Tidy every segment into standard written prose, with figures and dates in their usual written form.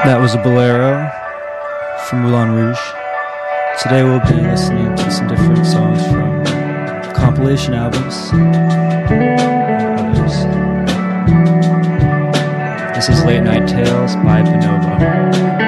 That was a bolero from Moulin Rouge. Today we'll be listening to some different songs from compilation albums and others. This is Late Night Tales by Bonobo.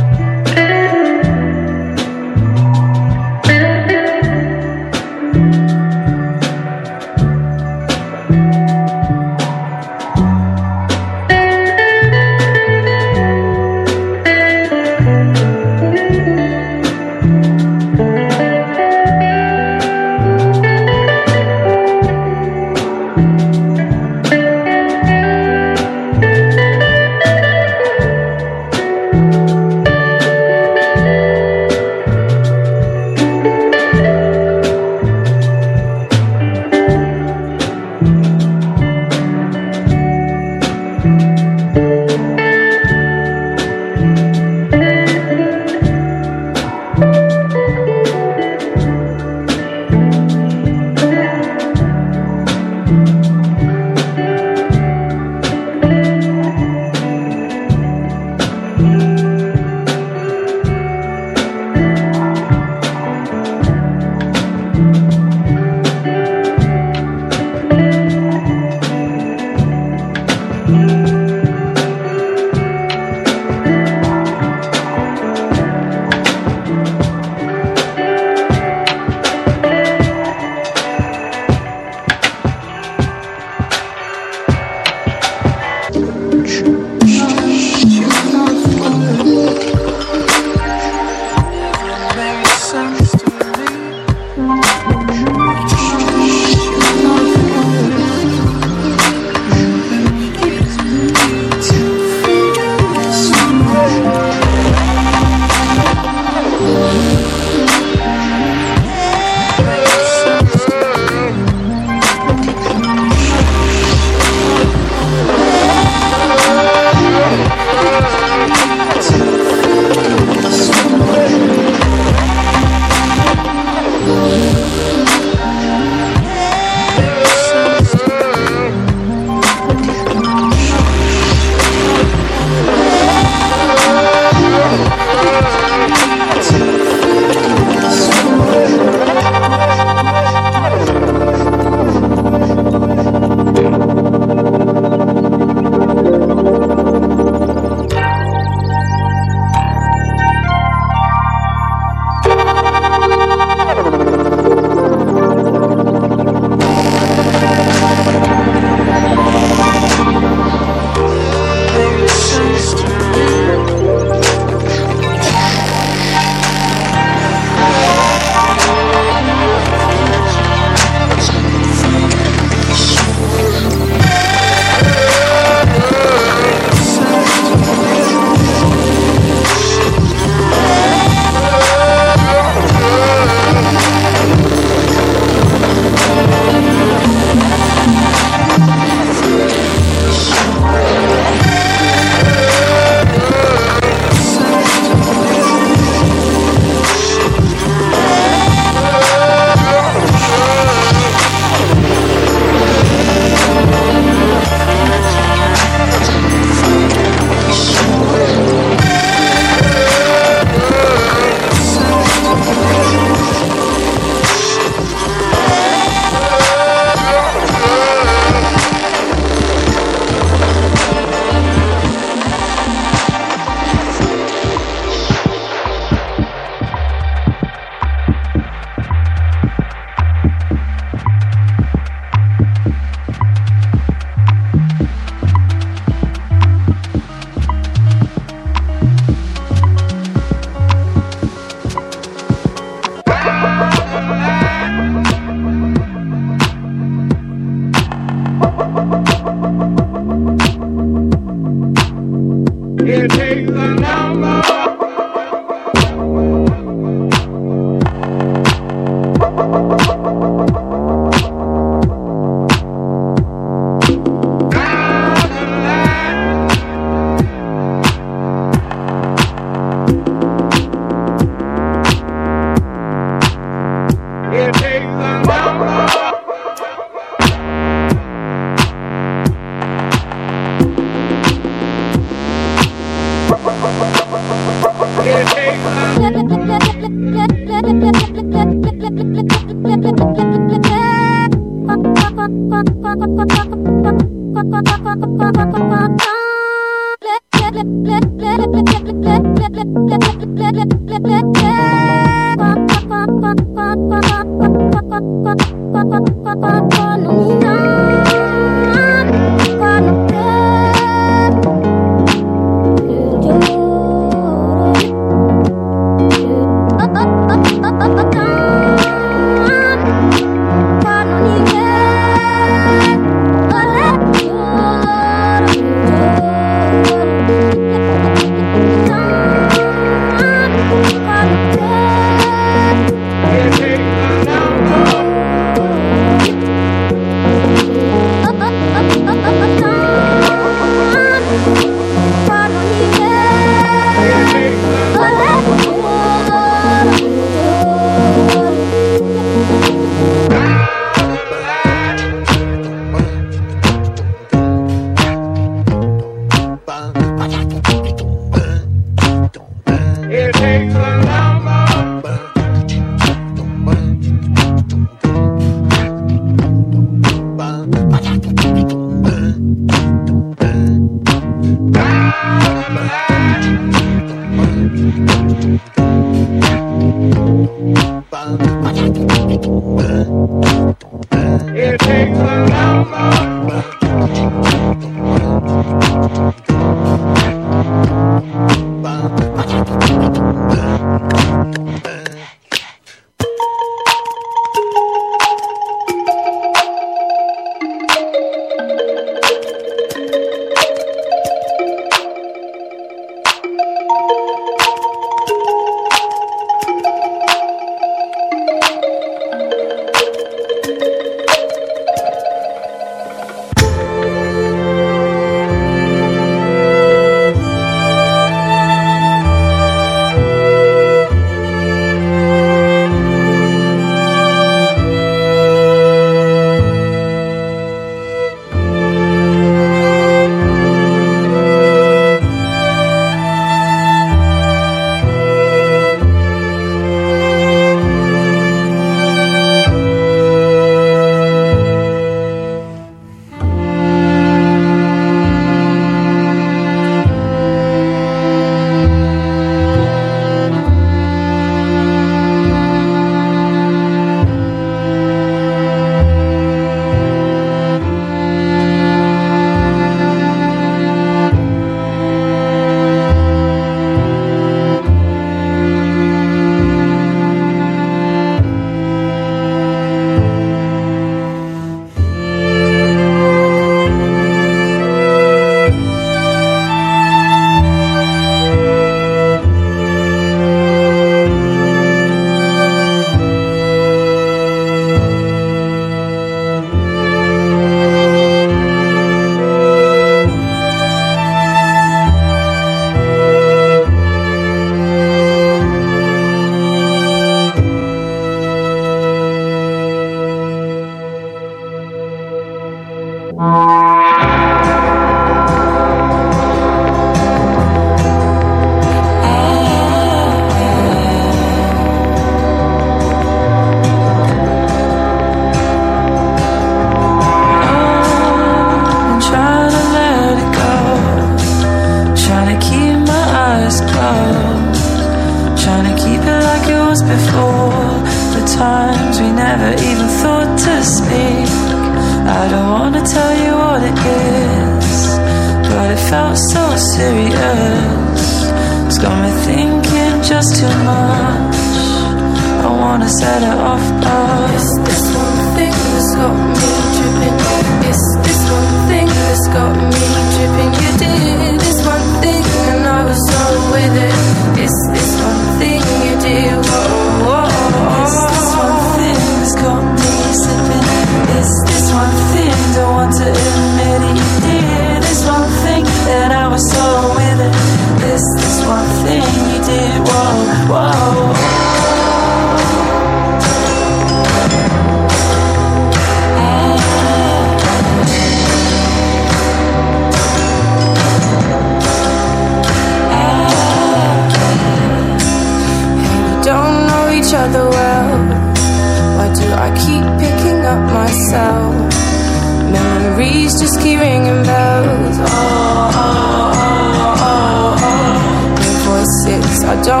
I don't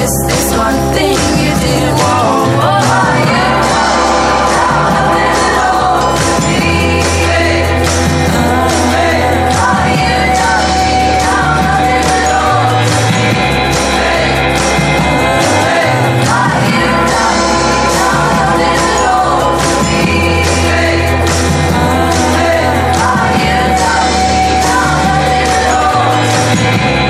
Is this one thing you didn't want? Oh, you know nothing at all to me. Oh, you know me, know nothing at all to me. Oh, you know me, know nothing at all to me. Oh, you know me, know nothing at all to me.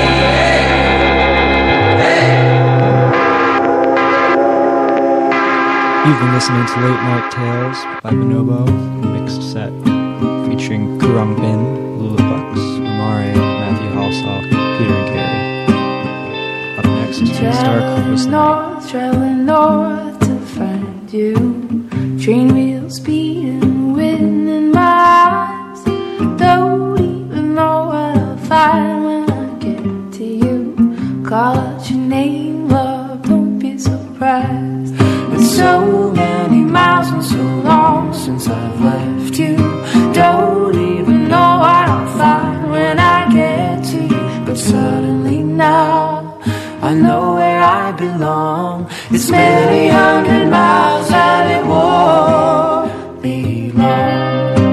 You've been listening to Late Night Tales by Bonobo, mixed set featuring Kurang Bin, Lula Bucks, Umare, Matthew Halsall, Peter and Carey. Up next is Star Compass Night. Traveling north to find you. Train wheels speeding, wind in my eyes. Don't even know what I'll find when I get to you. Call out your name, love, don't be surprised. It's so many miles and so long since I've left you. Don't even know what I'll find when I get to you. But suddenly now I know where I belong. It's many hundred miles and it won't be long.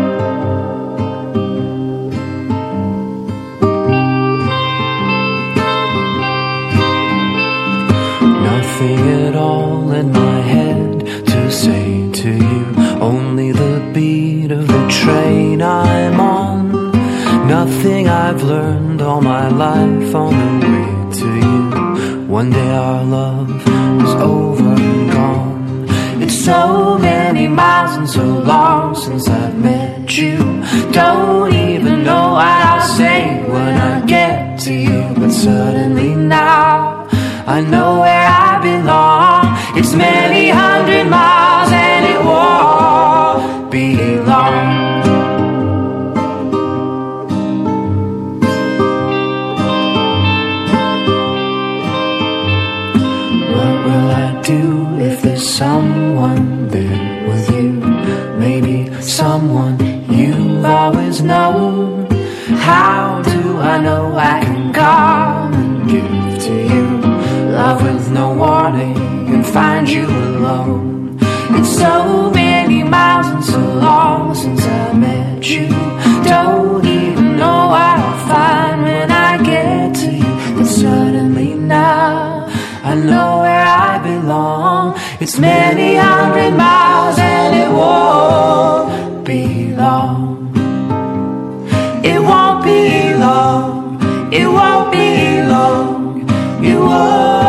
Nothing at all in my head to say to you. Only the beat of the train I'm on. Nothing I've learned all my life on the way to you. One day our love was over and gone. It's so many miles and so long since I've met you. Don't even know what I'll say when I get to you. But suddenly now I know where I belong. It's many hundred miles and it won't be long. What will I do if there's someone there with you? Maybe someone you've always known. How do I know I can come and give to you love with no warning and find you alone? It's so many miles and so long since I met you. Don't even know what I'll find when I get to you. But suddenly now I know where I belong. It's many hundred miles and it won't be long. It won't be long. It won't be long. It won't.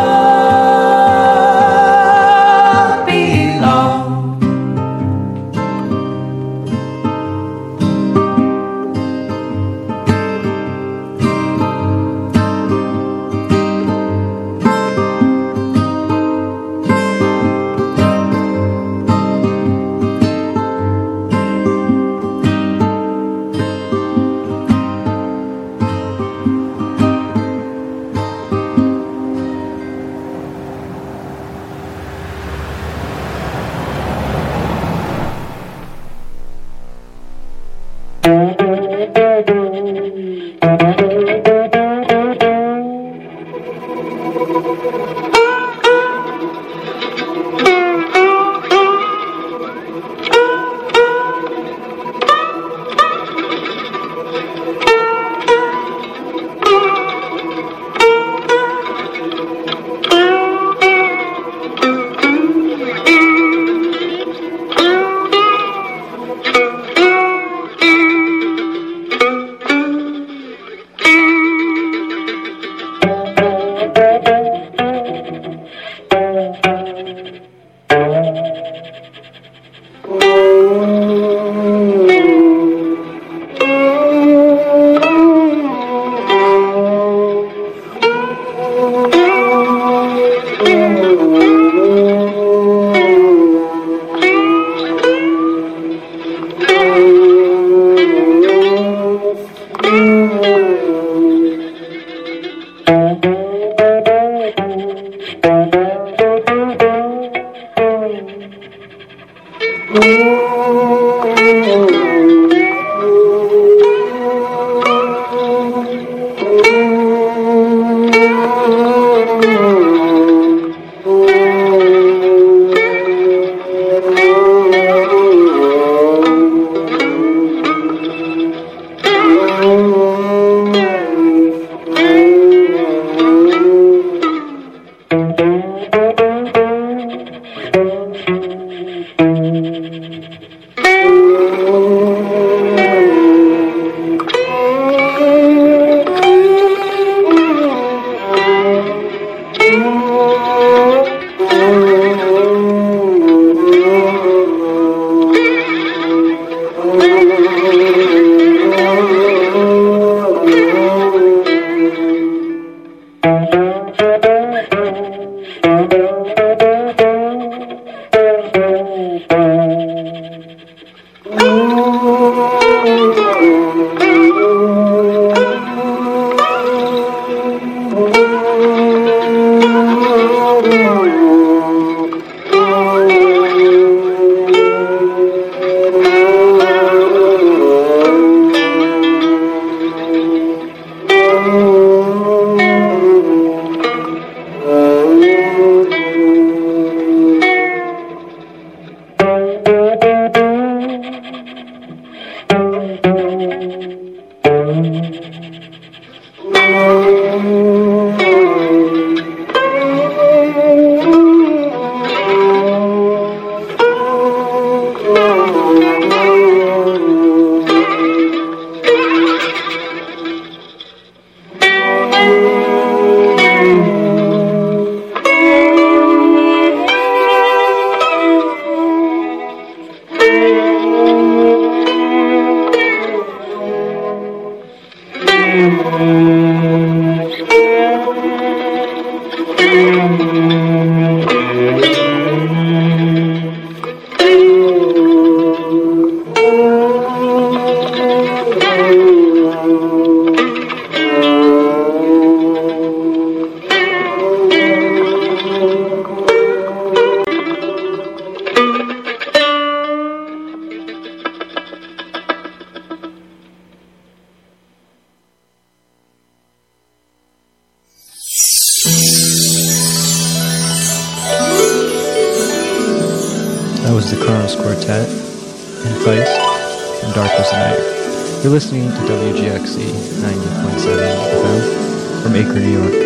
That was the Kronos Quartet and Feist from Darkest Night. You're listening to WGXC 90.7 FM from Acre, New York.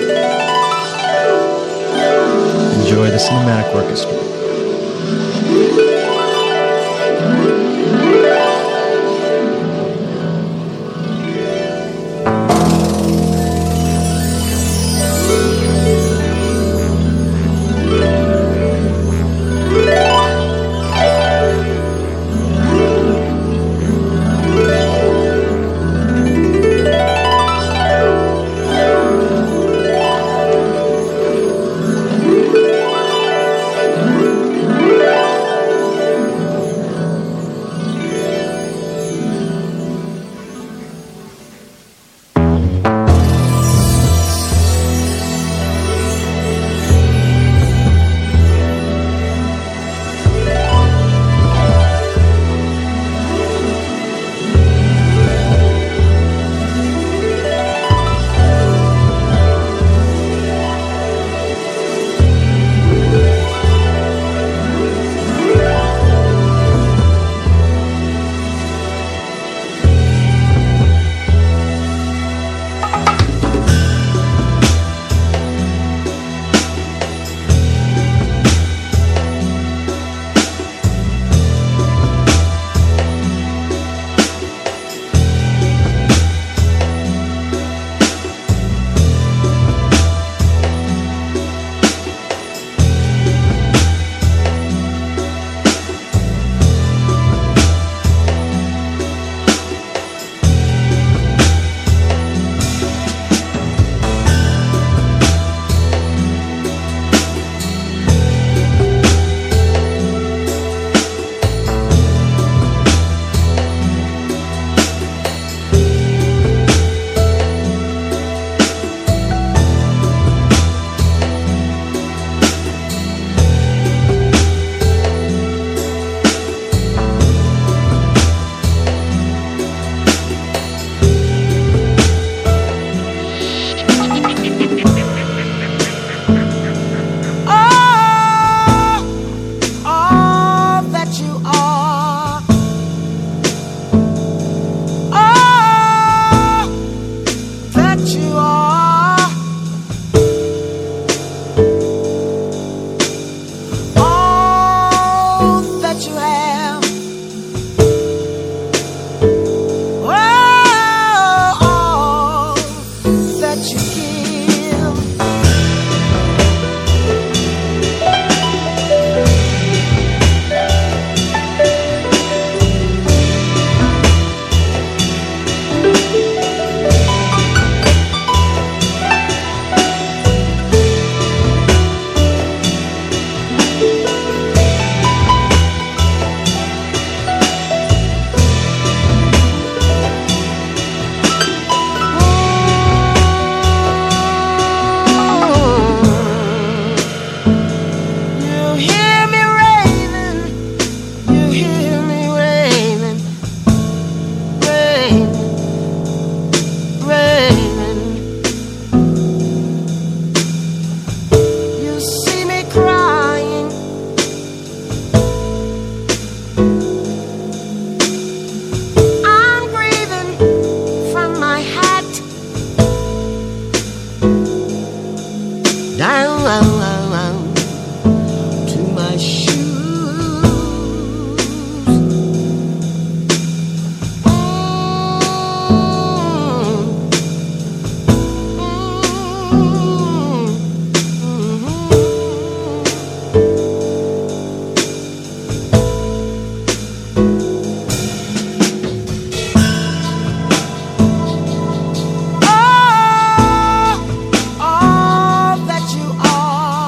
Enjoy the Cinematic Orchestra. to my shoes. All that you are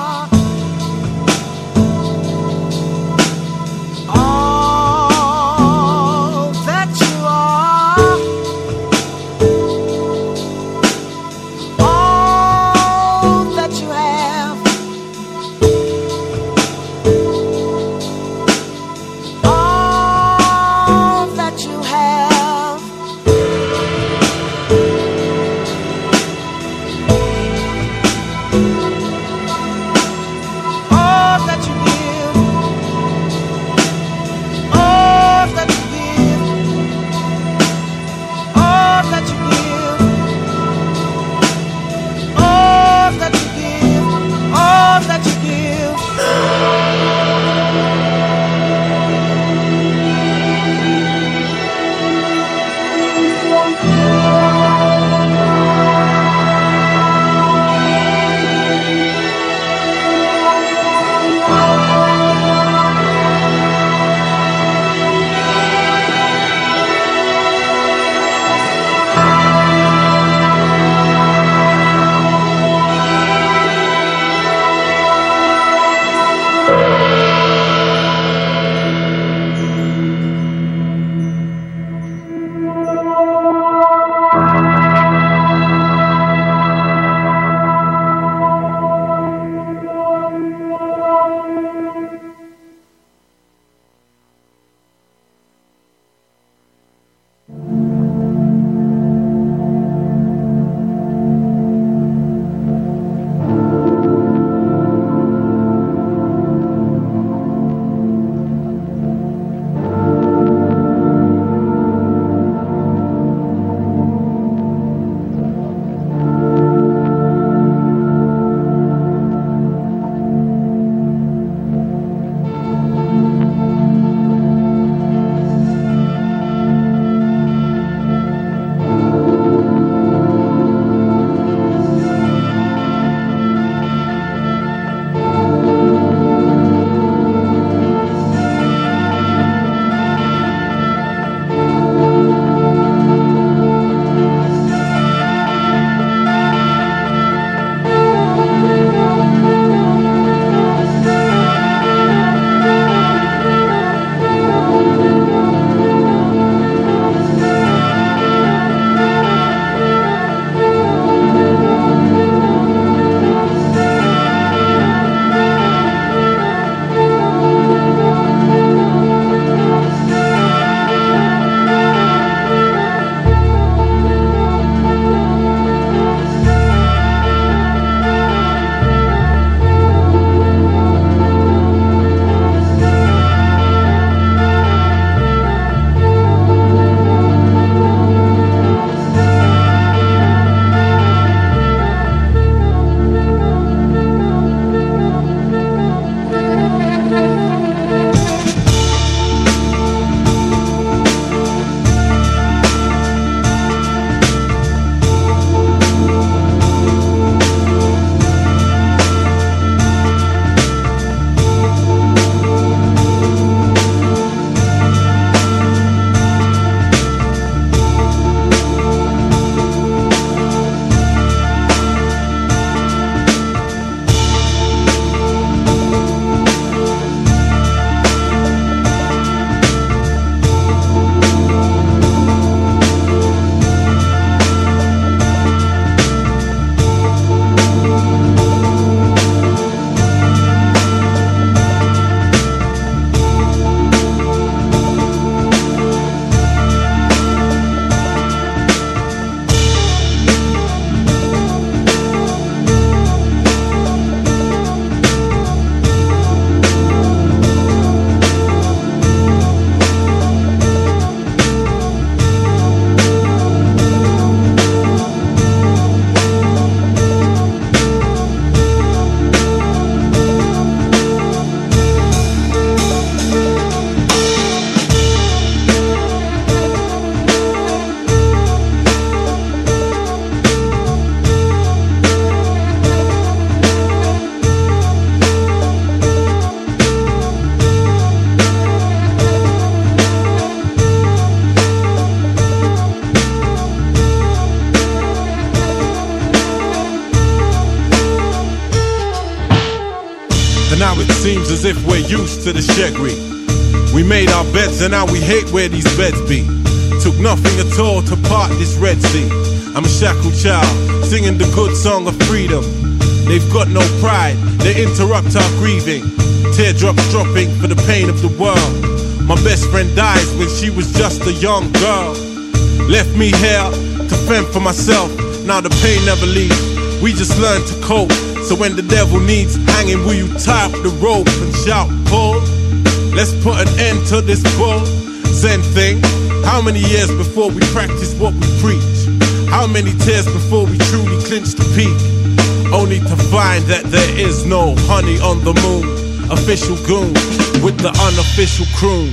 seems as if we're used to the shaggy. We made our beds and now we hate where these beds be. Took nothing at all to part this Red Sea. I'm a shackled child, singing the good song of freedom. They've got no pride, they interrupt our grieving. Teardrops dropping for the pain of the world. My best friend dies when she was just a young girl. Left me here to fend for myself, now the pain never leaves. We just learn to cope, so when the devil needs hanging, will you tie up the rope and shout, pull? Let's put an end to this bull Zen thing. How many years before we practice what we preach? How many tears before we truly clinch the peak? Only to find that there is no honey on the moon. Official goon with the unofficial croon.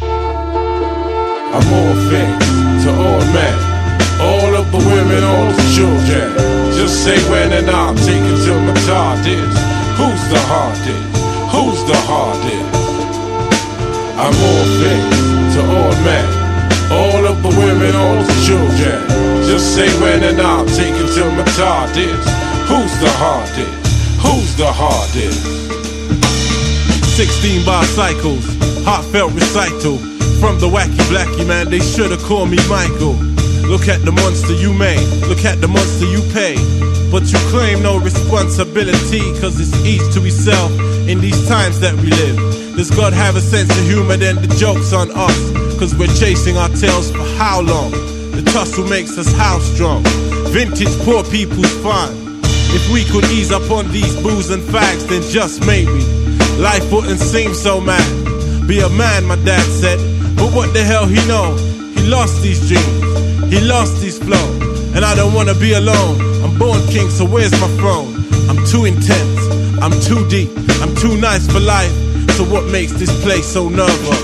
I'm all things to all men, all of the women, all the children. Just say when and I'll take it till my tard is. Who's the hardest? Who's the hardest? I'm all things to all men, all of the women, all the children. Just say when and I'll take it till my tard is. Who's the hardest? Who's the hardest? 16 bar cycles, heartfelt recital. From the wacky blackie man, they should've called me Michael. Look at the monster you made, look at the monster you pay. But you claim no responsibility, cause it's each to himself in these times that we live. Does God have a sense of humor? Then the joke's on us, cause we're chasing our tails for how long? The tussle makes us how strong? Vintage poor people's fun. If we could ease up on these booze and fags, then just maybe life wouldn't seem so mad. Be a man, my dad said, but what the hell he know? He lost these dreams, he lost his flow, and I don't wanna be alone. I'm born king, so where's my throne? I'm too intense, I'm too deep, I'm too nice for life. So what makes this place so nervous?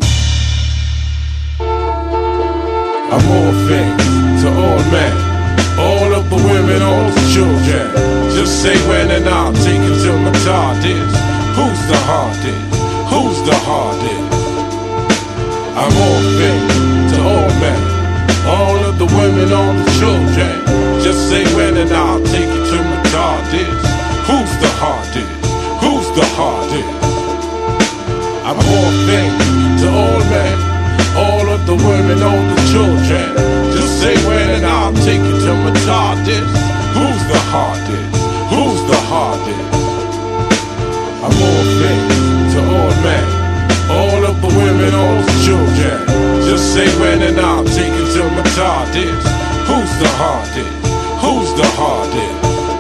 I'm all things to all men, all of the women, all the children. Just say when and I'll take it till my tard is. Who's the hardest? Who's the hardest? I'm all things to all men, all of the women, all the children. Just say when and I'll take it till my tard is. Who's the hardest? Who's the hardest? I'm all things to all men, all of the women, all the children. Just say when and I'll take it till my tard is. Who's the hardest? Who's the hardest? I'm all things to all men, all of the women, all the children. Just say when and I'll take it till my tard is. Who's the hardest? Who's the hardest?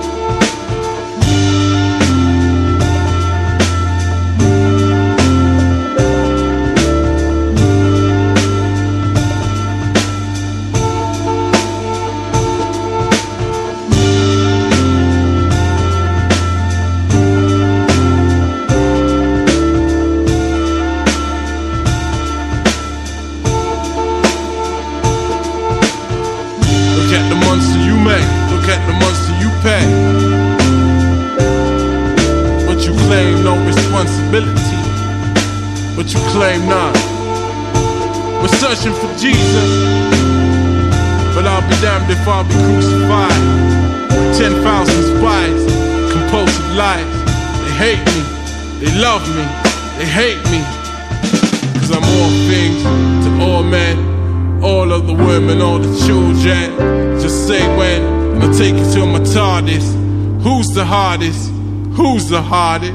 But you claim none. We're searching for Jesus, but I'll be damned if I'll be crucified. 10,000 spies, compulsive lies. They hate me, they love me, they hate me. Cause I'm all things to all men, all of the women, all the children. Just say when, and I'll take it till my TARDIS. Who's the hardest? Who's the hardest?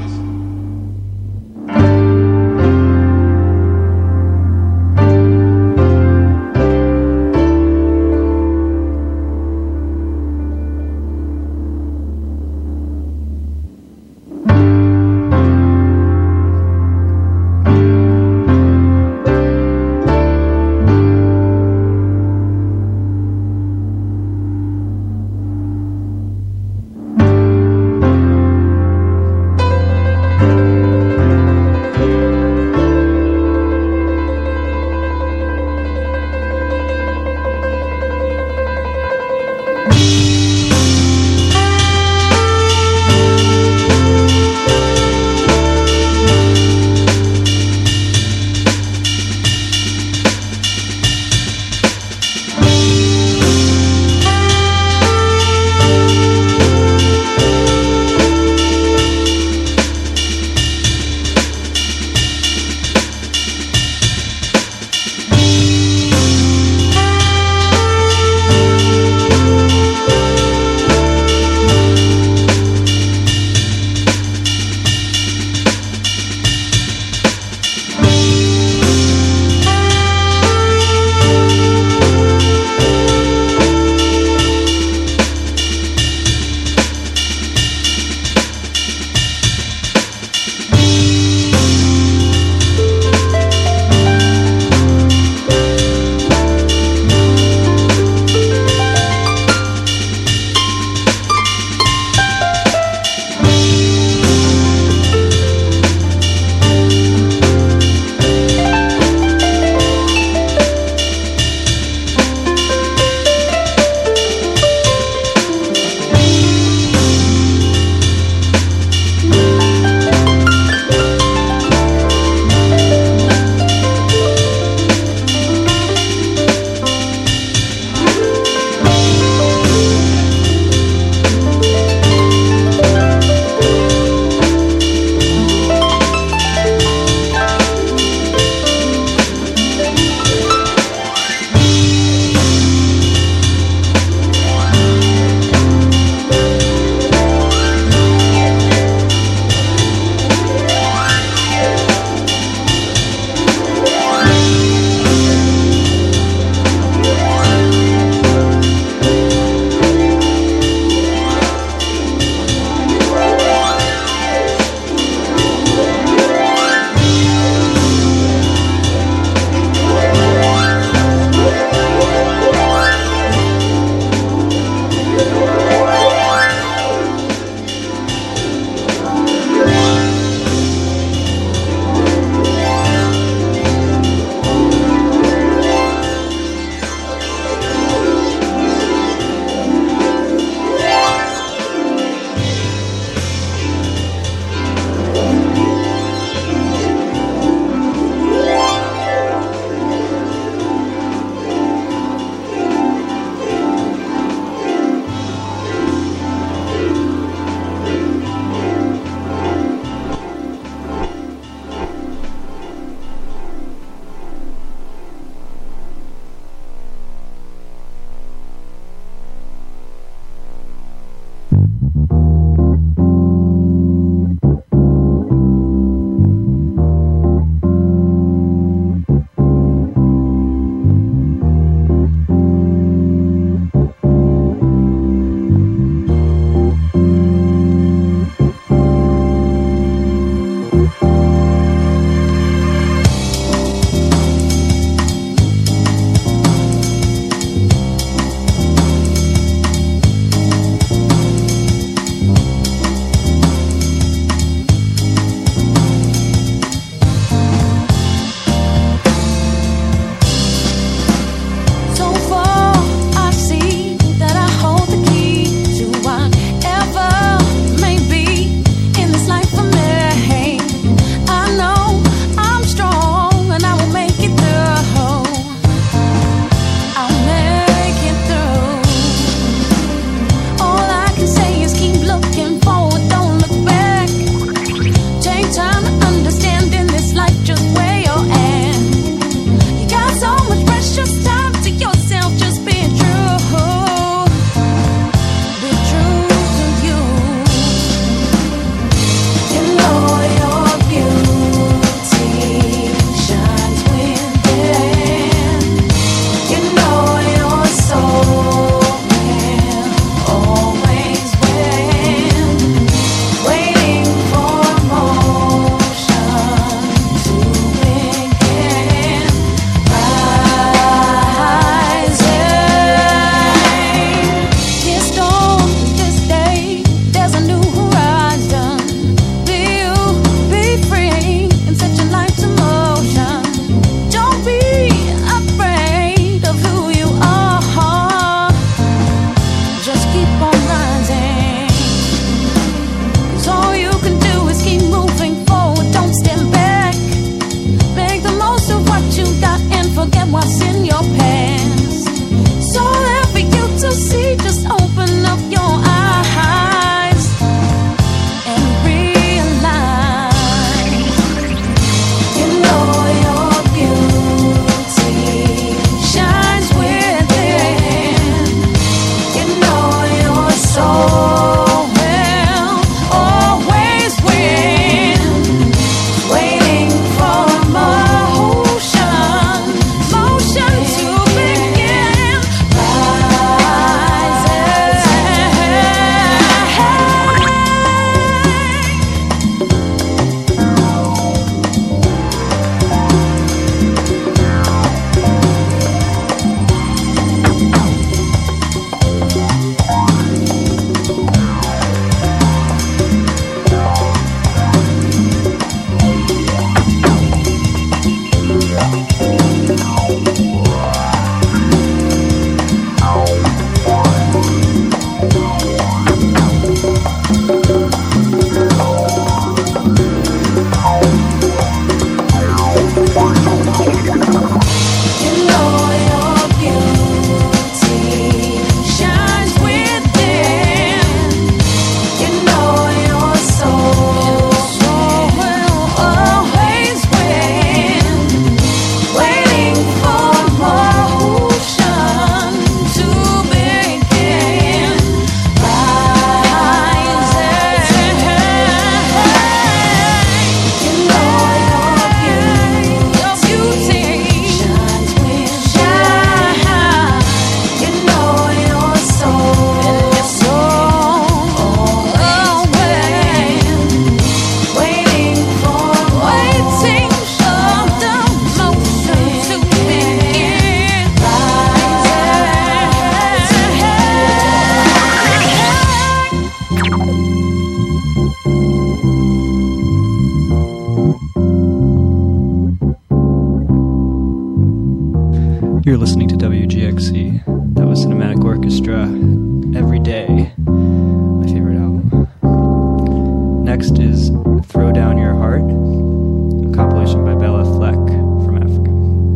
You're listening to WGXC. That was Cinematic Orchestra, Every Day, my favorite album. Next is Throw Down Your Heart, a compilation by Bella Fleck from Africa.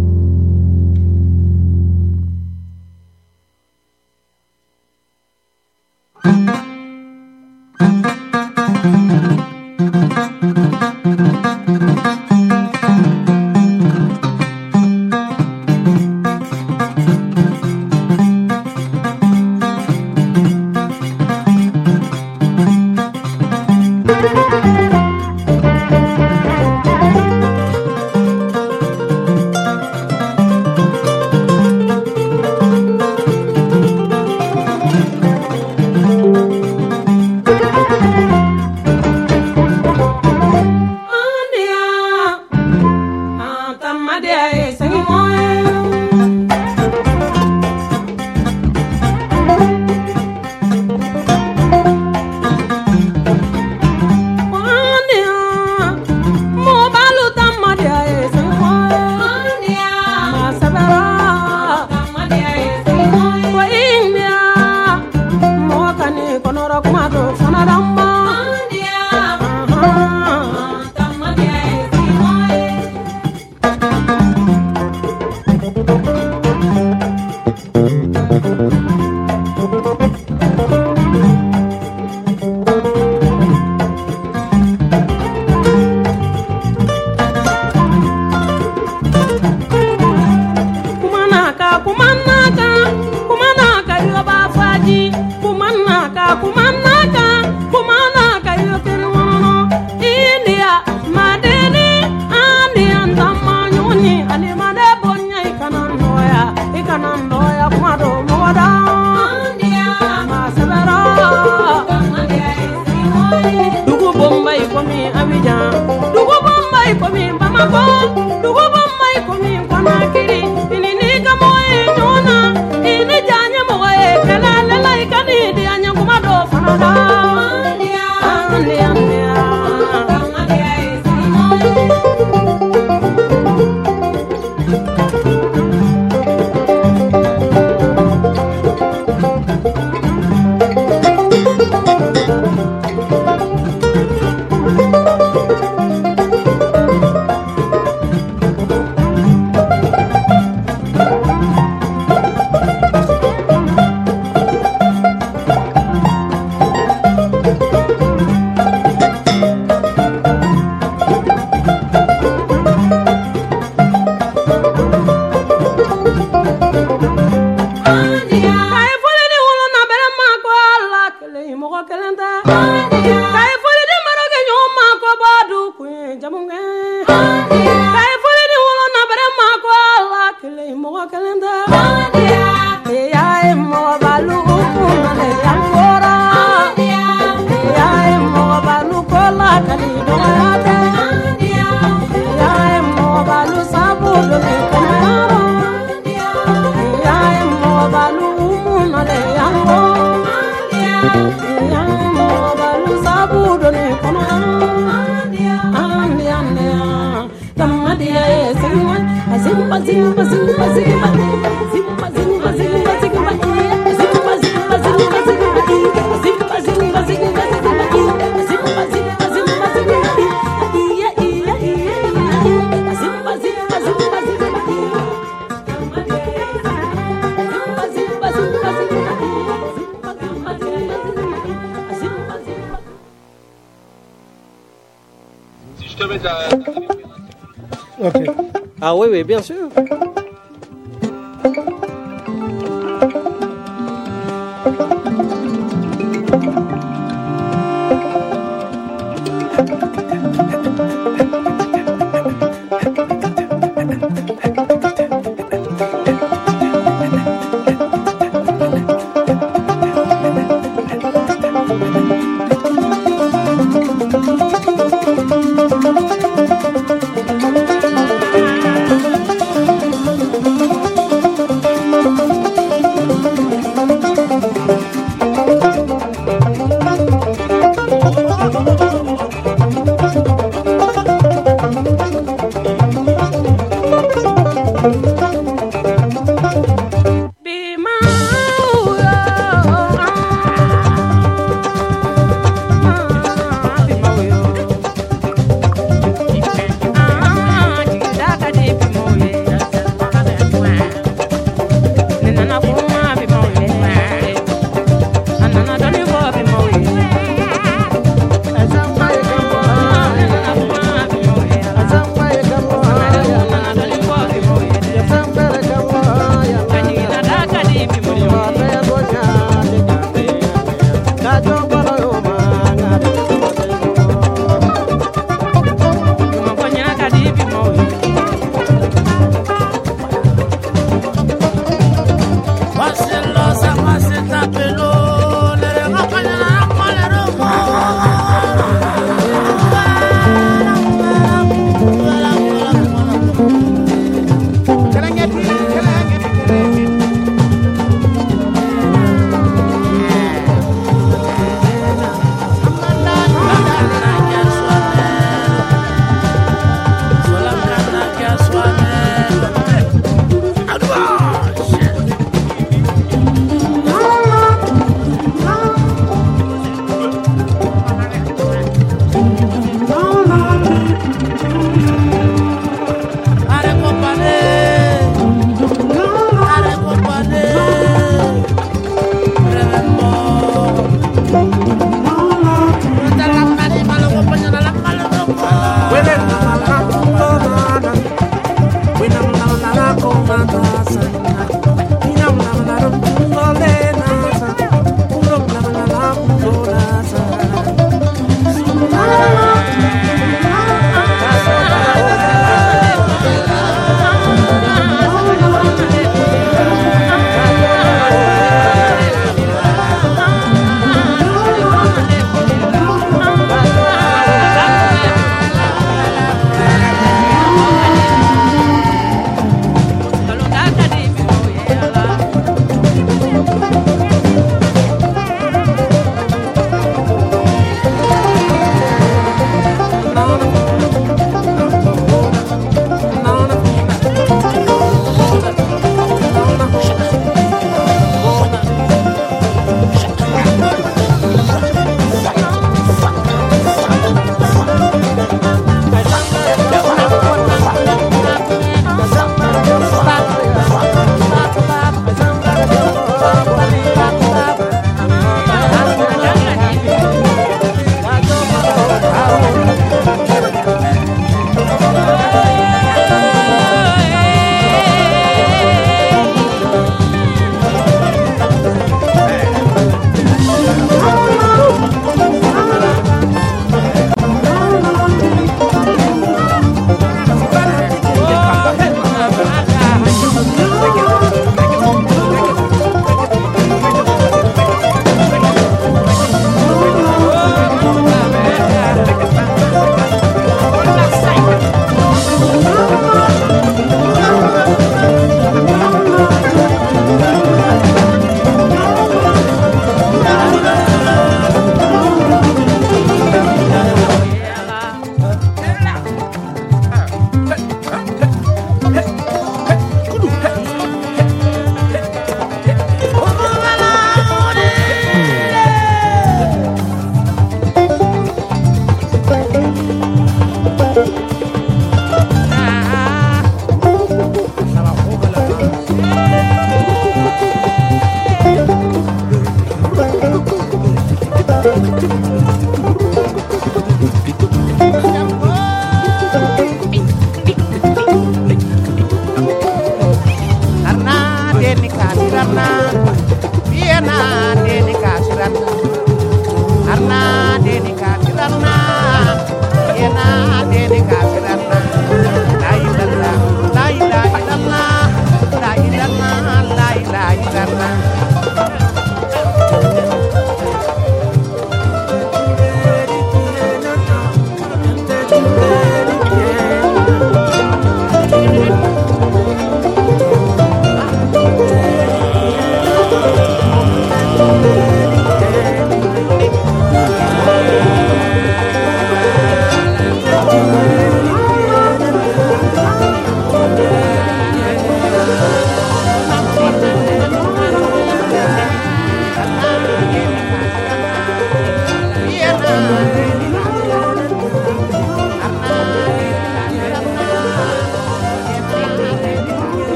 Okay. Ah oui, oui, bien sûr.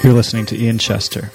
You're listening to Ian Chester.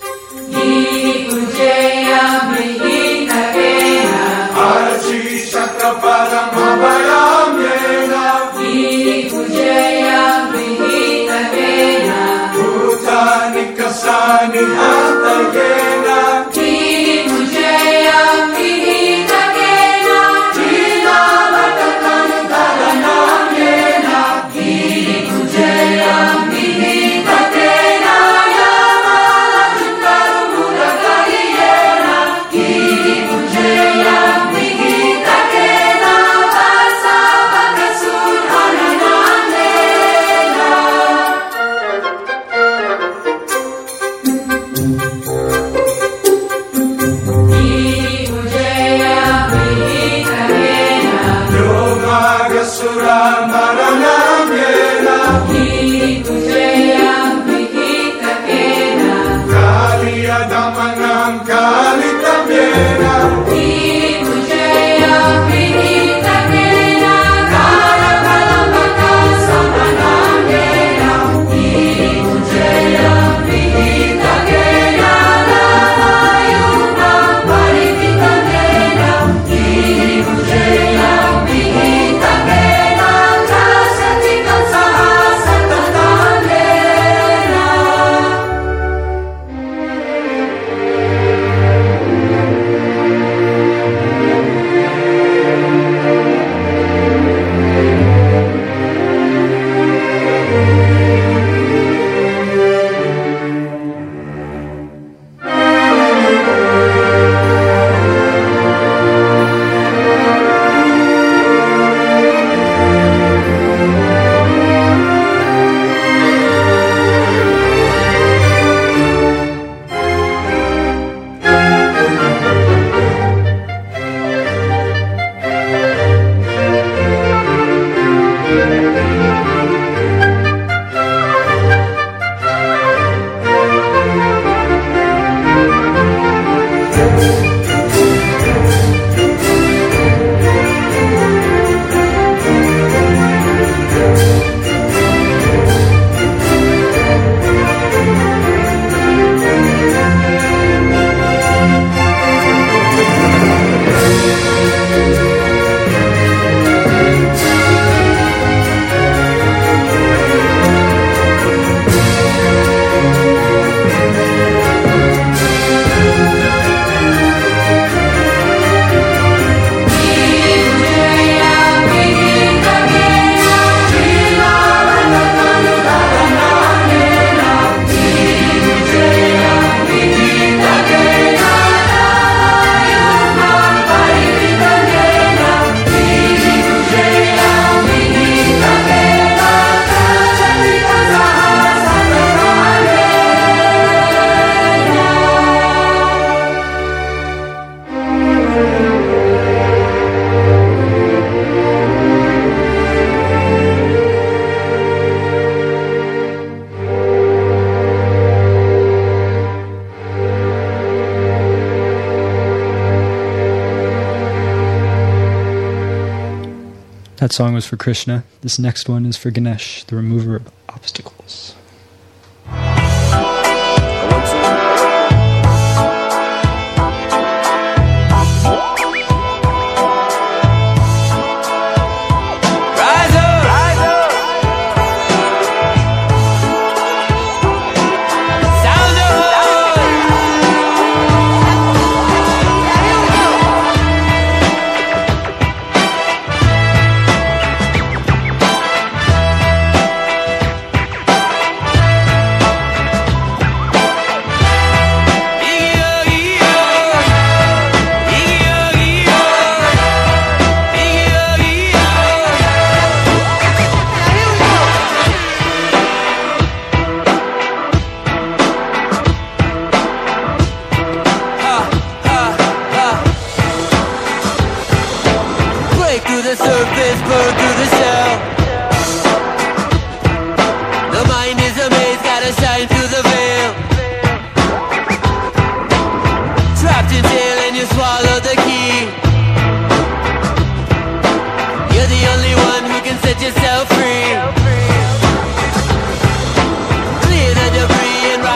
That song was for Krishna. This next one is for Ganesh, the remover of obstacles. Yourself free. Clear the debris and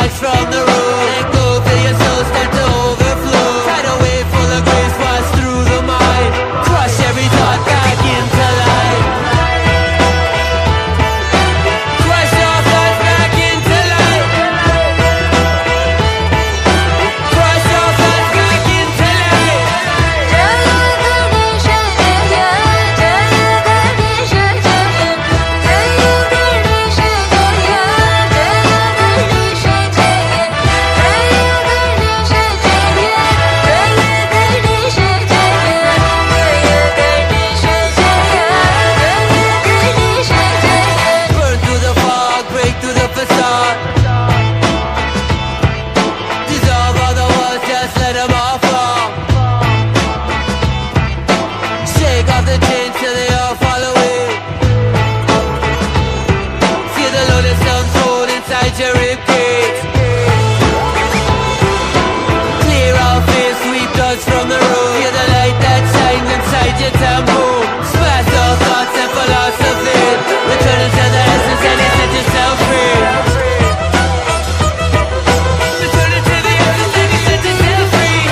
with your ribcage. Clear our face, sweep dust from the road. Hear the light that shines inside your temple. Smash your thoughts and philosophy. Return to the essence and set yourself free. Return to the essence and set yourself free.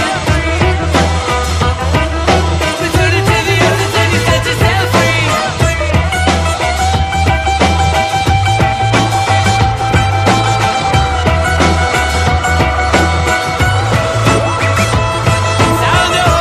Return to the essence and set yourself free. Sound the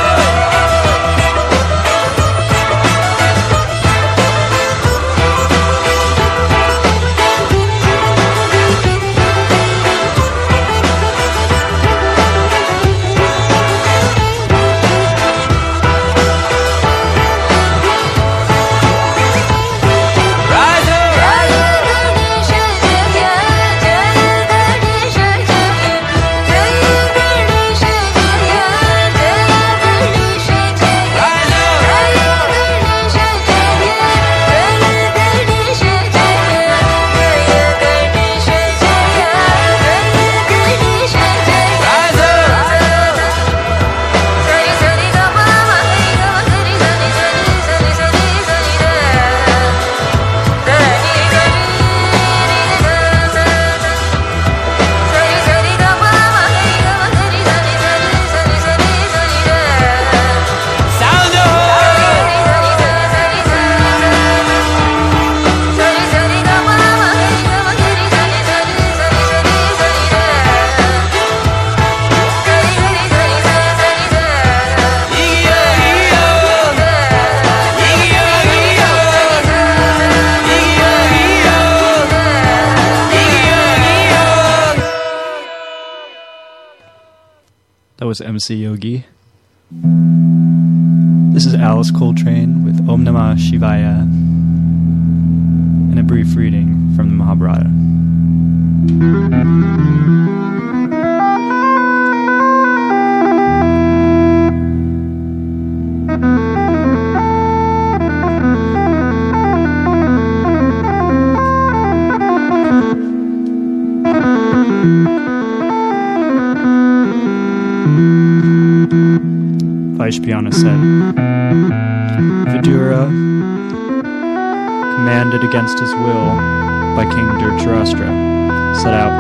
That was MC Yogi. This is Alice Coltrane with Om Namah Shivaya and a brief reading from the Mahabharata. Vaishpayana said, Vidura, commanded against his will by King Dhritarashtra, set out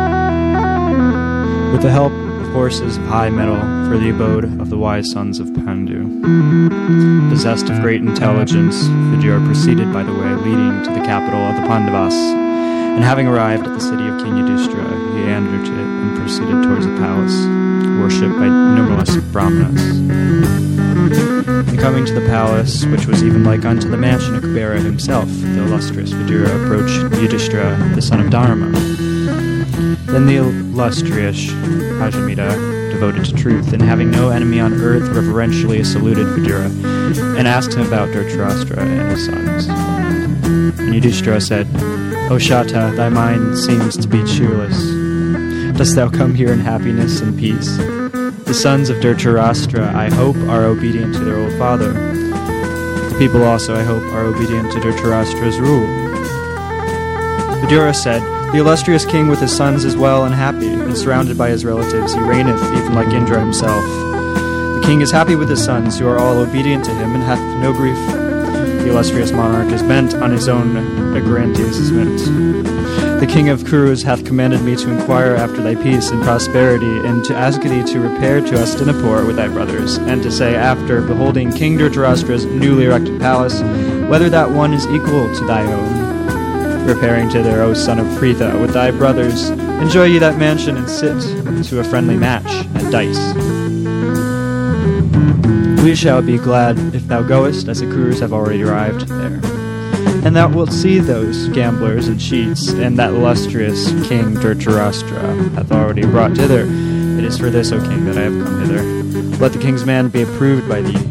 with the help of horses of high mettle for the abode of the wise sons of Pandu. Possessed of great intelligence, Vidura proceeded by the way leading to the capital of the Pandavas, and having arrived at the city of King Yudhishthira, he entered it and proceeded towards the palace, worshipped by numerous brahmanas. And coming to the palace, which was even like unto the mansion of Kubera himself, the illustrious Vidura approached Yudhishthira, the son of Dharma. Then the illustrious Ajamita, devoted to truth, and having no enemy on earth, reverentially saluted Vidura, and asked him about Dhritarashtra and his sons. And Yudhishthira said, O Shata, thy mind seems to be cheerless. Dost thou come here in happiness and peace? The sons of Dhritarashtra, I hope, are obedient to their old father. The people also, I hope, are obedient to Dhritarashtra's rule. Vidura said, The illustrious king with his sons is well and happy, and surrounded by his relatives, he reigneth even like Indra himself. The king is happy with his sons, who are all obedient to him, and hath no grief. The illustrious monarch is bent on his own aggrandizement. The king of Kurus hath commanded me to inquire after thy peace and prosperity, and to ask thee to repair to Hastinapur with thy brothers, and to say, after beholding King Dhritarashtra's newly erected palace, whether that one is equal to thy own. Repairing thither, O son of Pritha, with thy brothers, enjoy ye that mansion, and sit to a friendly match at dice. We shall be glad if thou goest, as the Kurus have already arrived there. And thou wilt see those gamblers and cheats, and that illustrious King Dhritarashtra hath already brought thither. It is for this, O king, that I have come hither. Let the king's man be approved by thee.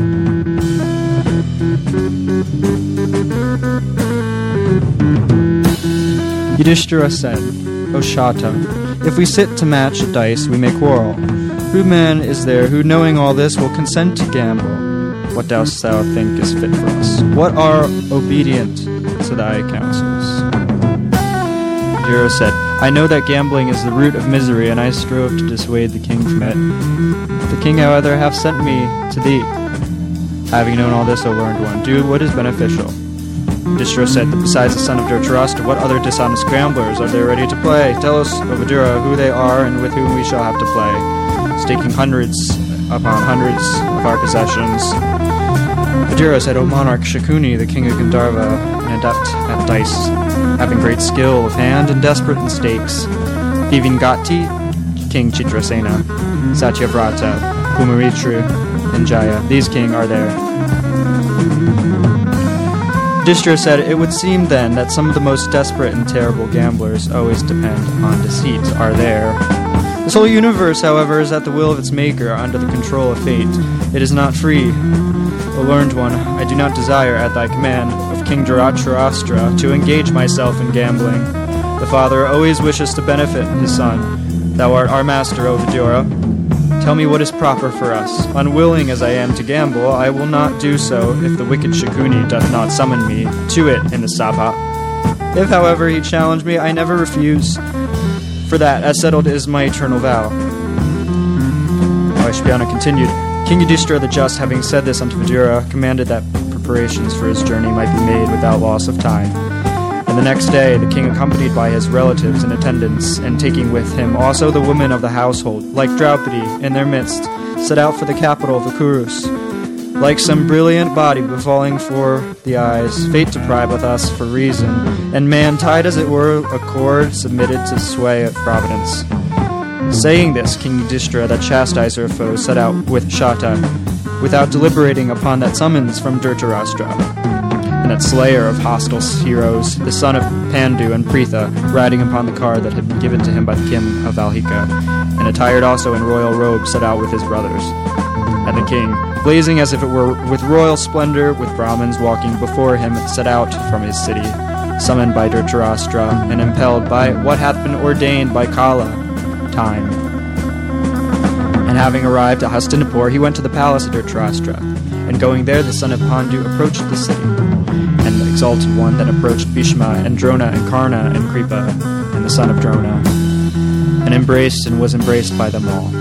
Yudhishthira said, O Shata, if we sit to match at dice, we may quarrel. Who man is there who, knowing all this, will consent to gamble? What dost thou think is fit for us? What are obedient to thy counsels? Vidura said, I know that gambling is the root of misery, and I strove to dissuade the king from it. The king, however, hath sent me to thee. Having known all this, O learned one, do what is beneficial. Yudhishthira said, besides the son of Dhritarashtra, what other dishonest gamblers are there ready to play? Tell us, O Vidura, who they are and with whom we shall have to play, staking hundreds upon hundreds of our possessions. Vidura said, O monarch, Shakuni, the king of Gandharva, an adept at dice, having great skill of hand and desperate in stakes. Divingati, King Chitrasena, Satyavrata, Kumaritru, and Jaya, these king are there. Yudhishthira said, it would seem then that some of the most desperate and terrible gamblers always depend on deceit are there. This whole universe, however, is at the will of its maker, under the control of fate. It is not free. O learned one, I do not desire, at thy command, of King Dhritarashtra, to engage myself in gambling. The father always wishes to benefit his son. Thou art our master, O Vidura. Tell me what is proper for us. Unwilling as I am to gamble, I will not do so if the wicked Shakuni doth not summon me to it in the Sabha. If, however, he challenge me, I never refuse. For that, as settled, is my eternal vow. Vaishpayana continued, King Yudhishthira the Just, having said this unto Vidura, commanded that preparations for his journey might be made without loss of time. And the next day, the king, accompanied by his relatives and attendants, and taking with him also the women of the household, like Draupadi in their midst, set out for the capital of the Kurus. Like some brilliant body befalling for the eyes, fate depriveth us for reason, and man, tied as it were a cord, submitted to sway of providence. Saying this, King Yudhishthira, that chastiser of foes, set out with Shata, without deliberating upon that summons from Dhritarashtra, and that slayer of hostile heroes, the son of Pandu and Pritha, riding upon the car that had been given to him by the king of Valhika, and attired also in royal robes, set out with his brothers. And the king, blazing as if it were with royal splendor, with Brahmins walking before him, set out from his city, summoned by Dhritarashtra, and impelled by what hath been ordained by Kala, time. And having arrived at Hastinapur, he went to the palace of Dhritarashtra, and going there, the son of Pandu approached the city. And the exalted one then approached Bhishma, and Drona, and Karna, and Kripa, and the son of Drona, and embraced and was embraced by them all.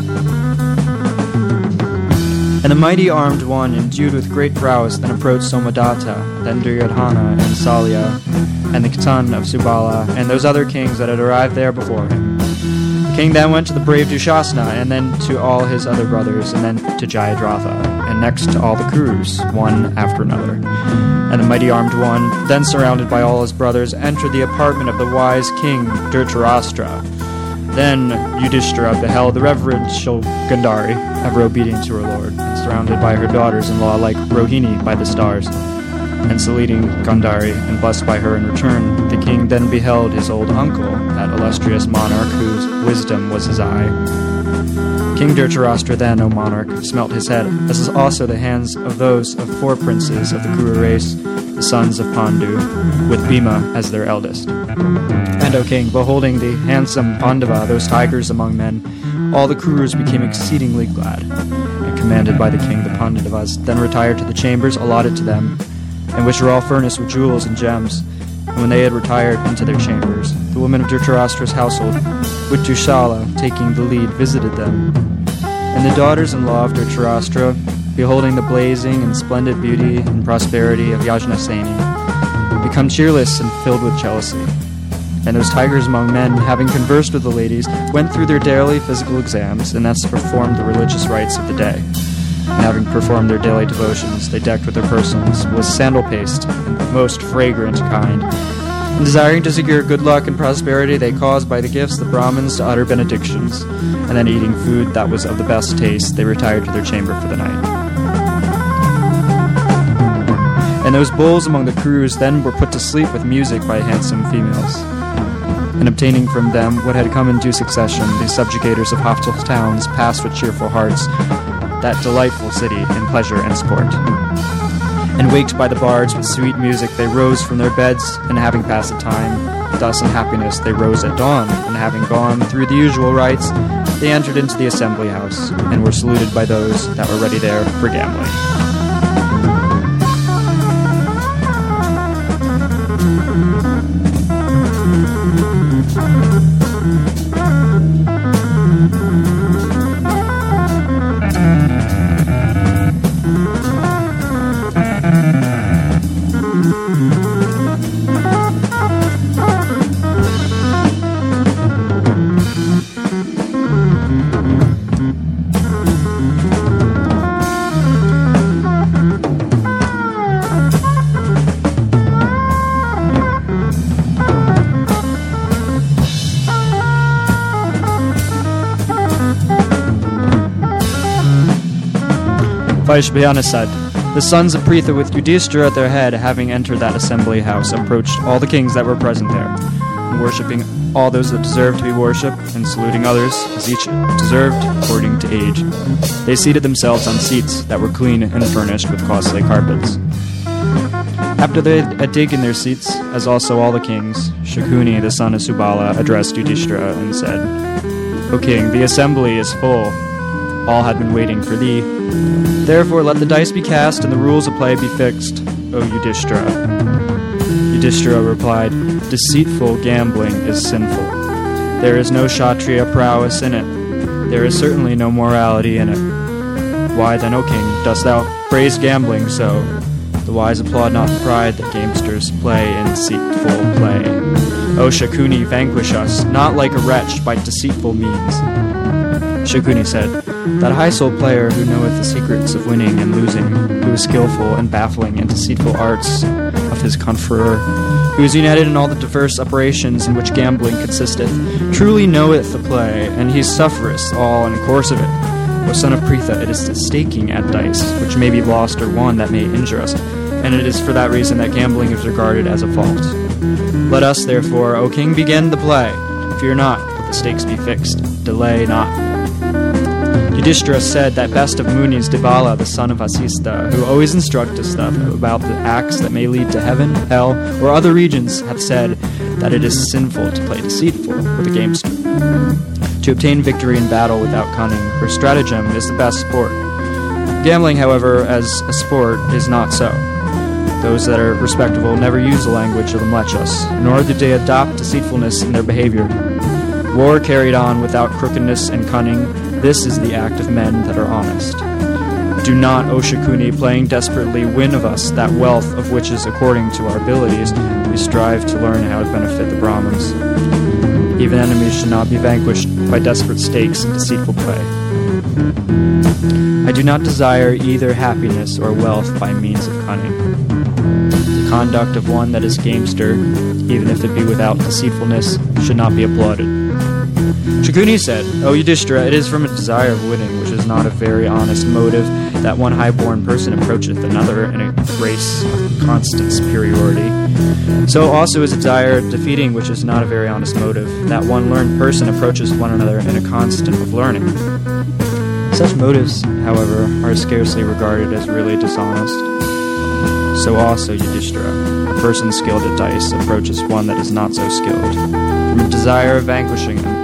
And the mighty armed one, endued with great prowess, then approached Somadatta, then Duryodhana, and Salya, and the son of Subala, and those other kings that had arrived there before him. The king then went to the brave Dushasana, and then to all his other brothers, and then to Jayadratha, and next to all the Kurus, one after another. And the mighty armed one, then surrounded by all his brothers, entered the apartment of the wise king Dhritarashtra. Then Yudhishthira beheld the reverential Gandhari, ever obedient to her lord, and surrounded by her daughters-in-law like Rohini by the stars. And saluting Gandhari, and blessed by her in return, the king then beheld his old uncle, that illustrious monarch whose wisdom was his eye. King Dhritarashtra then, O monarch, smelt his head, as is also the hands of those of 4 princes of the Kuru race, the sons of Pandu, with Bhima as their eldest. And, O king, beholding the handsome Pandava, those tigers among men, all the Kurus became exceedingly glad. And commanded by the king, the Pandavas then retired to the chambers allotted to them, and which were all furnished with jewels and gems. And when they had retired into their chambers, the women of Dhritarashtra's household, with Dushala taking the lead, visited them. And the daughters-in-law of Dhritarashtra, beholding the blazing and splendid beauty and prosperity of Yajnaseni, become cheerless and filled with jealousy. And those tigers among men, having conversed with the ladies, went through their daily physical exams, and thus performed the religious rites of the day. And having performed their daily devotions, they decked with their persons with sandal paste, and the most fragrant kind. And desiring to secure good luck and prosperity, they caused by the gifts the Brahmins to utter benedictions. And then eating food that was of the best taste, they retired to their chamber for the night. And those bulls among the Kurus then were put to sleep with music by handsome females. And obtaining from them what had come in due succession, these subjugators of hostile towns passed with cheerful hearts that delightful city in pleasure and sport. And waked by the bards with sweet music, they rose from their beds, and having passed the time, thus in happiness they rose at dawn, and having gone through the usual rites, they entered into the assembly house, and were saluted by those that were ready there for gambling. Vaishbhyana said, "The sons of Pritha with Yudhishthira at their head, having entered that assembly house, approached all the kings that were present there, and worshipping all those that deserved to be worshipped, and saluting others as each deserved according to age. They seated themselves on seats that were clean and furnished with costly carpets. After they had taken their seats, as also all the kings, Shakuni, the son of Subala, addressed Yudhishthira and said, 'O king, the assembly is full. All had been waiting for thee. Therefore let the dice be cast and the rules of play be fixed, O Yudhishthira.' Yudhishthira replied, 'Deceitful gambling is sinful. There is no Kshatriya prowess in it. There is certainly no morality in it. Why then, O king, dost thou praise gambling so? The wise applaud not the pride that gamesters play in deceitful play. O Shakuni, vanquish us, not like a wretch by deceitful means.' Shakuni said, 'That high-souled player who knoweth the secrets of winning and losing, who is skillful and baffling and deceitful arts of his conferor, who is united in all the diverse operations in which gambling consisteth, truly knoweth the play, and he suffereth all in the course of it. O son of Pritha, it is the staking at dice, which may be lost or won, that may injure us, and it is for that reason that gambling is regarded as a fault. Let us, therefore, O king, begin the play. Fear not, but the stakes be fixed. Delay not.' Yudhishthira said that best of Munis, Devala, the son of Vasistha, who always instructeth us about the acts that may lead to heaven, hell, or other regions, hath said that it is sinful to play deceitful with a gamester. To obtain victory in battle without cunning or stratagem is the best sport. Gambling, however, as a sport, is not so. Those that are respectable never use the language of the mlechas, nor do they adopt deceitfulness in their behavior. War carried on without crookedness and cunning, this is the act of men that are honest. Do not, O Shakuni, playing desperately, win of us that wealth of which is according to our abilities. We strive to learn how to benefit the Brahmins. Even enemies should not be vanquished by desperate stakes and deceitful play. I do not desire either happiness or wealth by means of cunning. The conduct of one that is gamester, even if it be without deceitfulness, should not be applauded. Shakuni said, O Yudhishthira, it is from a desire of winning, which is not a very honest motive, that one high-born person approacheth another in a race of constant superiority. So also is a desire of defeating, which is not a very honest motive, that one learned person approaches one another in a constant of learning. Such motives, however, are scarcely regarded as really dishonest. So also Yudhishthira, a person skilled at dice, approaches one that is not so skilled, from a desire of vanquishing him.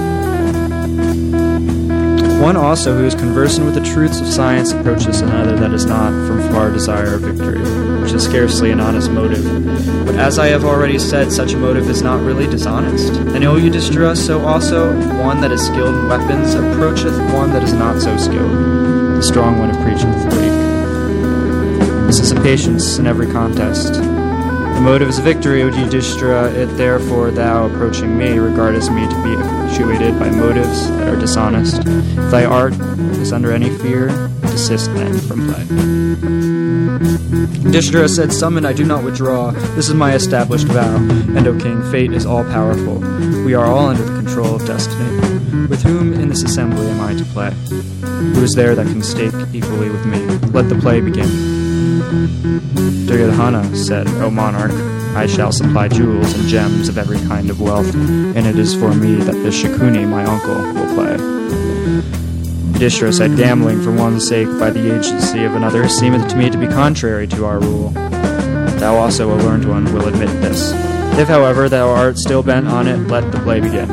One also who is conversant with the truths of science approaches another that is not from far desire of victory, which is scarcely an honest motive. But as I have already said, such a motive is not really dishonest. And O Yudhishthira, so also one that is skilled in weapons approacheth one that is not so skilled. The strong one approacheth the weak. This is a patience in every contest. The motive is victory, O Yudhishthira, it therefore thou approaching me regardest me to be actuated by motives that are dishonest. If thy art is under any fear, desist then from play. Yudhishthira said, Summon, I do not withdraw. This is my established vow. And, O king, fate is all-powerful. We are all under the control of destiny. With whom in this assembly am I to play? Who is there that can stake equally with me? Let the play begin. Duryodhana said, O monarch, I shall supply jewels and gems of every kind of wealth, and it is for me that this Shakuni, my uncle, will play. Yudhishthira said, Gambling for one's sake by the agency of another seemeth to me to be contrary to our rule. Thou also, a learned one, will admit this. If, however, thou art still bent on it, let the play begin.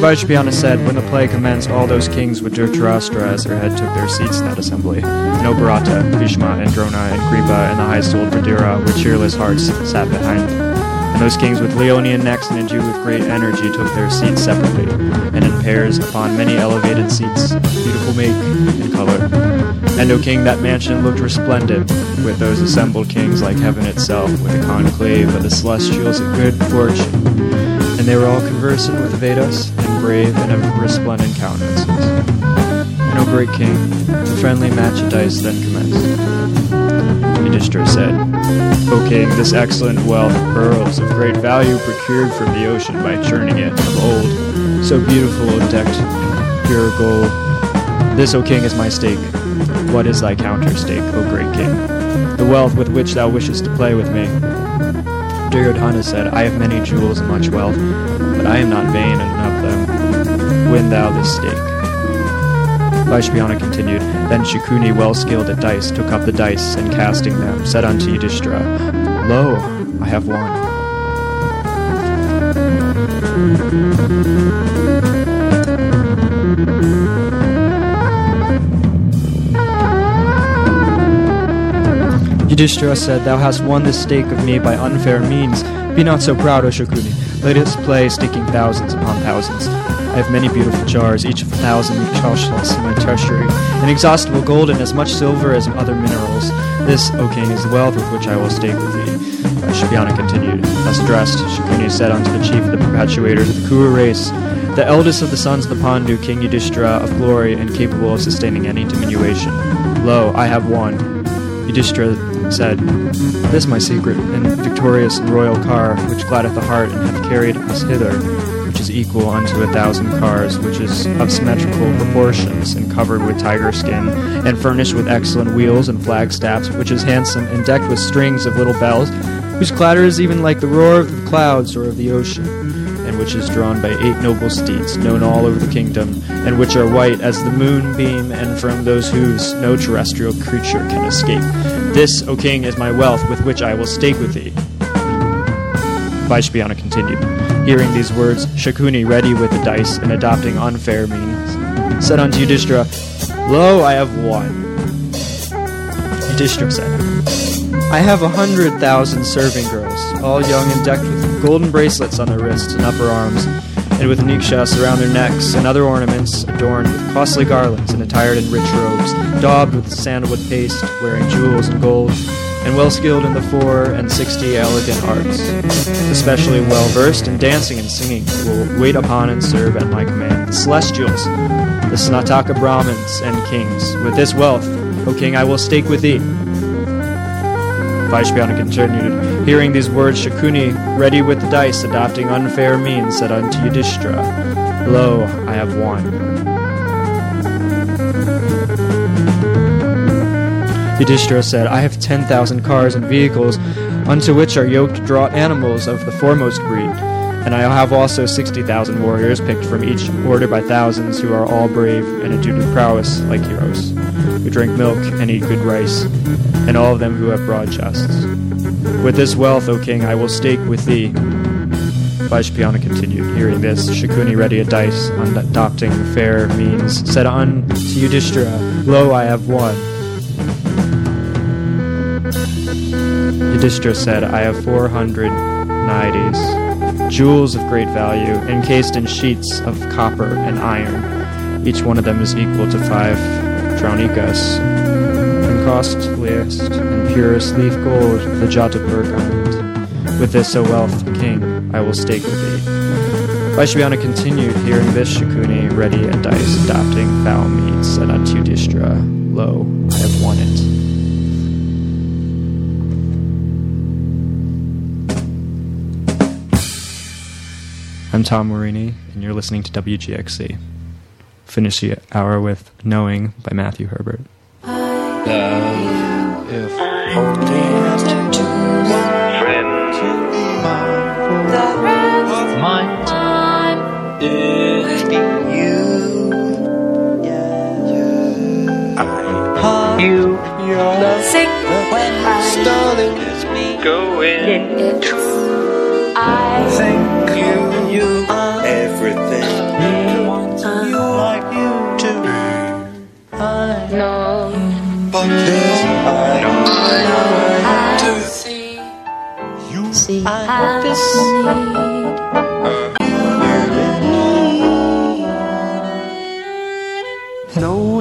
Vaishpiana said, when the play commenced, all those kings with Dhritarashtra as their head took their seats in that assembly. And Bharata, Bhishma, and Drona, and Kripa, and the high-souled Vidura with cheerless hearts sat behind. And those kings with Leonian necks and endued with great energy took their seats separately, and in pairs upon many elevated seats, beautiful make and color. And, O king, that mansion looked resplendent, with those assembled kings like heaven itself, with a conclave of the celestials of good fortune. And they were all conversant with the Vedas, and brave and of resplendent countenances. And, O great king, the friendly match of dice then commenced. Yudhishthira said, O king, this excellent wealth, pearls of great value procured from the ocean by churning it of old, so beautiful and decked in pure gold. This, O king, is my stake. What is thy counter-stake, O great king? The wealth with which thou wishest to play with me. Duryodhana said, I have many jewels and much wealth, but I am not vain of them. Win thou this stake. Vaishpiana continued, Then Shakuni, well skilled at dice, took up the dice, and casting them, said unto Yudhishthira, Lo, I have won. Yudhishthira said, Thou hast won this stake of me by unfair means. Be not so proud, O Shakuni. Let us play staking thousands upon thousands. I have many beautiful jars, each of 1,000 kaushals in my treasury, inexhaustible gold and as much silver as other minerals. This, O king, is the wealth with which I will stake with thee. Vaishpiana continued. Thus addressed, Shakuni said unto the chief of the perpetuators of the Kuru race, the eldest of the sons of the Pandu, King Yudhishthira, of glory and capable of sustaining any diminution. Lo, I have won. Yudhishthira said, This my secret and victorious and royal car, which gladdeth the heart and hath carried us hither, which is equal unto 1,000 cars, which is of symmetrical proportions, and covered with tiger skin, and furnished with excellent wheels and flagstaffs, which is handsome, and decked with strings of little bells, whose clatter is even like the roar of the clouds or of the ocean, and which is drawn by 8 noble steeds, known all over the kingdom, and which are white as the moonbeam, and from those hooves no terrestrial creature can escape. This, O king, is my wealth with which I will stake with thee. Vaishpiana continued. Hearing these words, Shakuni, ready with the dice and adopting unfair means, said unto Yudhishthira, Lo, I have won. Yudhishthira said, I have 100,000 serving girls, all young and decked with golden bracelets on their wrists and upper arms, and with nikshas around their necks, and other ornaments adorned with costly garlands, and attired in rich robes, daubed with sandalwood paste, wearing jewels and gold, and well skilled in the 64 elegant arts, especially well versed in dancing and singing, who will wait upon and serve at my command the celestials, the Snataka Brahmins and kings. With this wealth, O king, I will stake with thee. Vaishpiana continued. Hearing these words, Shakuni, ready with the dice, adopting unfair means, said unto Yudhishthira, Lo, I have won. Yudhishthira said, I have 10,000 cars and vehicles, unto which are yoked draught animals of the foremost breed, and I have also 60,000 warriors, picked from each order by thousands, who are all brave and endued with prowess like heroes, who drink milk and eat good rice, and all of them who have broad chests. With this wealth, O king, I will stake with thee. Vaishpiana continued. Hearing this, Shakuni, ready at dice, adopting fair means, said unto Yudhishthira, Lo, I have won. Yudhishthira said, I have 400 naides, jewels of great value, encased in sheets of copper and iron. Each one of them is equal to 5 draunikas, and costliest and purest leaf gold of the Jatapur kind. With this, O wealth, king, I will stake with thee. Vaishpiana continued. Hearing this, Shakuni, ready at dice, adopting foul means, said unto Yudhishthira, Lo, I have won it. I'm Tom Marini, and you're listening to WGXC. Finish the hour with Knowing by Matthew Herbert. If only friends of my time is you. I you sing when starting is me going. I think you are everything. but this I know to See, I need no